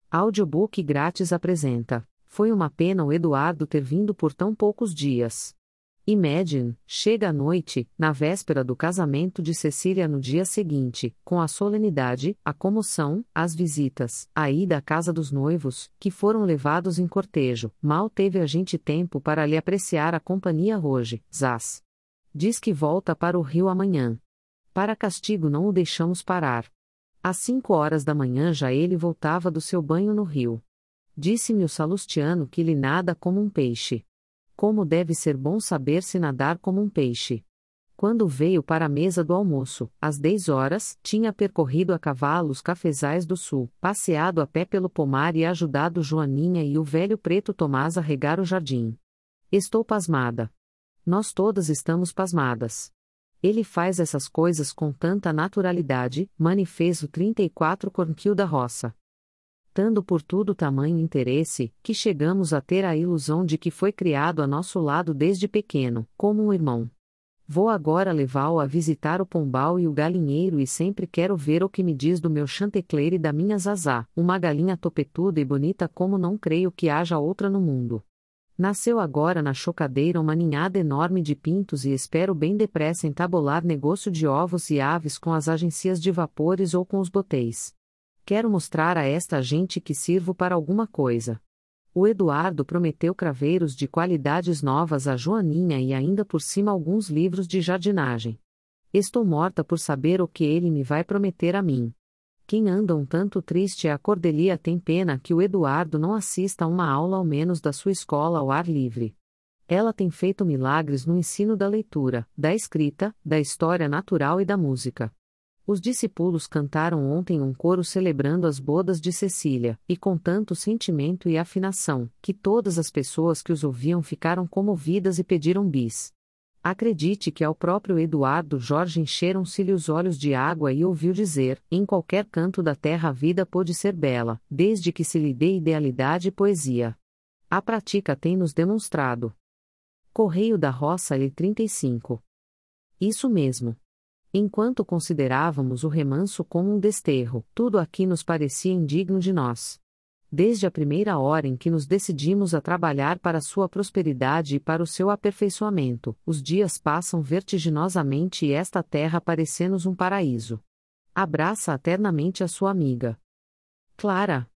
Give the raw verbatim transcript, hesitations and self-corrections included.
Audiobook grátis apresenta. Foi uma pena o Eduardo ter vindo por tão poucos dias. Imagine, chega à noite, na véspera do casamento de Cecília no dia seguinte, com a solenidade, a comoção, as visitas, a ida à casa dos noivos, que foram levados em cortejo. Mal teve a gente tempo para lhe apreciar a companhia hoje. Zaz. Diz que volta para o Rio amanhã. Para castigo não o deixamos parar. Às cinco horas da manhã já ele voltava do seu banho no rio. Disse-me o salustiano que ele nada como um peixe. Como deve ser bom saber se nadar como um peixe. Quando veio para a mesa do almoço, às dez horas, tinha percorrido a cavalo os cafezais do sul, passeado a pé pelo pomar e ajudado Joaninha e o velho preto Tomás a regar o jardim. Estou pasmada. Nós todas estamos pasmadas. Ele faz essas coisas com tanta naturalidade, manifesto trinta e quatro Cornquil da Roça. Tando por tudo tamanho interesse, que chegamos a ter a ilusão de que foi criado a nosso lado desde pequeno, como um irmão. Vou agora levá-lo a visitar o pombal e o galinheiro e sempre quero ver o que me diz do meu chantecler e da minha Zazá, uma galinha topetuda e bonita como não creio que haja outra no mundo. Nasceu agora na chocadeira uma ninhada enorme de pintos e espero bem depressa entabular negócio de ovos e aves com as agências de vapores ou com os botéis. Quero mostrar a esta gente que sirvo para alguma coisa. O Eduardo prometeu craveiros de qualidades novas a Joaninha e ainda por cima alguns livros de jardinagem. Estou morta por saber o que ele me vai prometer a mim. Quem anda um tanto triste a Cordelia tem pena que o Eduardo não assista a uma aula ao menos da sua escola ao ar livre. Ela tem feito milagres no ensino da leitura, da escrita, da história natural e da música. Os discípulos cantaram ontem um coro celebrando as bodas de Cecília, e com tanto sentimento e afinação, que todas as pessoas que os ouviam ficaram comovidas e pediram bis. Acredite que ao próprio Eduardo Jorge encheram-se-lhe os olhos de água e ouviu dizer, em qualquer canto da terra a vida pôde ser bela, desde que se lhe dê idealidade e poesia. A prática tem nos demonstrado. Correio da Roça L trinta e cinco. Isso mesmo. Enquanto considerávamos o remanso como um desterro, tudo aqui nos parecia indigno de nós. Desde a primeira hora em que nos decidimos a trabalhar para sua prosperidade e para o seu aperfeiçoamento, os dias passam vertiginosamente e esta terra parece-nos um paraíso. Abraça eternamente a sua amiga Clara.